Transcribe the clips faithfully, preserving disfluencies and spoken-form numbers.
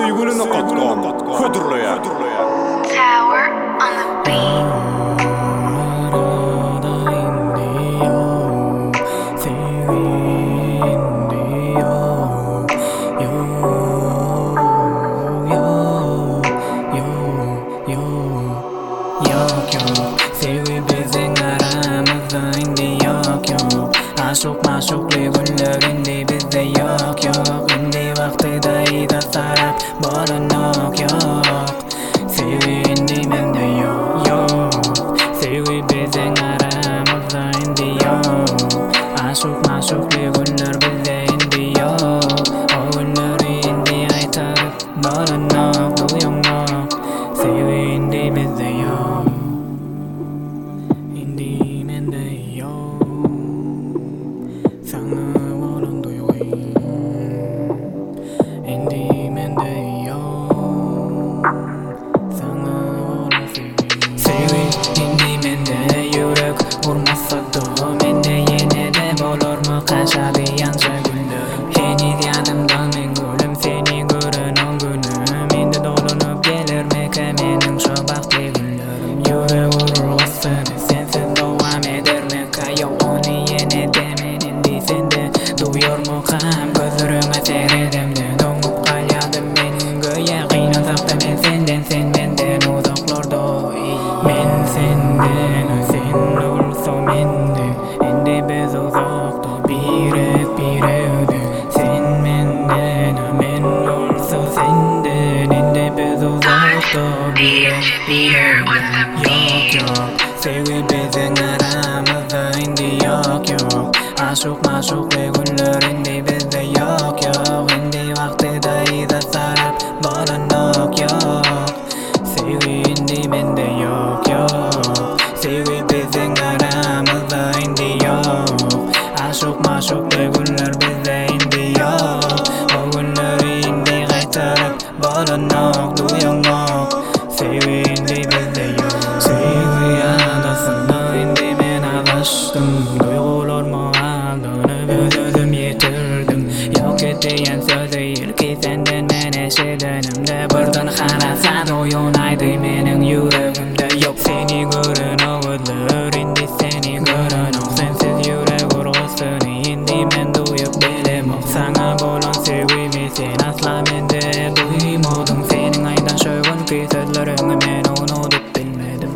Sevgilini katkan Hıdırlıya Tower on the beat. Yok yok, sevgi bizim aramızda indi yok yok. Aşık maşuklu günlerinde bizde yok yok. İndi vaktida ida sarap bolanok yok. Sevgi indi mende yok yok. Sevgi bizim aramızda indi yok. Aşık maşuklu günler bizde indi yok. O günleri indi aytarıp bolanok duyuyor. Sevgi indi bizde yok. Indi mende yok. Sana olan duyuyor. Indi mende yok. Sana olan sevgi. Sevgi indi mende yürek vurmasa da mende yine de bolur mu kaşadı yanca günlerim. Henüz yanımdan men gülüm seni gören o günüm. Mende dolunup gelir mi mening şu baktı günlerim. Yürek vururlasın sensiz devam eder mi yok onu yine de menin sende duyuyor mu kam gözlerime seyredemde dongup kalyadım benim göğe kıynasak da men senden sen benden uzaklarda men senden sen olsa mende ende biz uzakta birek bireydi sen menden men olsa senden ende biz uzakta birek bireydi yok yok sevgi bizim aramızda indi yok yok. Aşık maşuklu günlerinde bizde yok yok. İndi vaktida ida sarap bolanok yok. Sevgi indi mende yok yok. Sevgi bizim aramızda indi yok. Aşık maşuklu günler bizde indi yok. O günleri indi kaytarıp bolanok duyuyor. Sevgi indi bizde yok. Sevgi adasında indi men adashdım. Duygularımı aldırıp özüm yitirdim. Yok ettiyen söz değil ki senden men eşidenimde. Birden qarasa doyunaydı mening yüreğimde. Yok seni gören o gözler indi seni gören o. Sensiz yürek urgusunu indi men duyup bilemok. Sana bolan sevgimi sen asla mende duymadın. Senin aydan şöyle ki sözlerini men unutup bilmedim.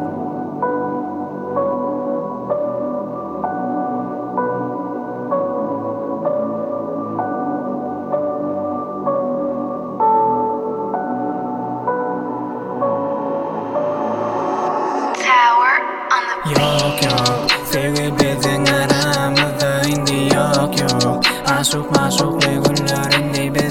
Tower on the beat. Yok yok, sevgi bizim aramızda indi yok yok. Aşık maşuklu günlerinde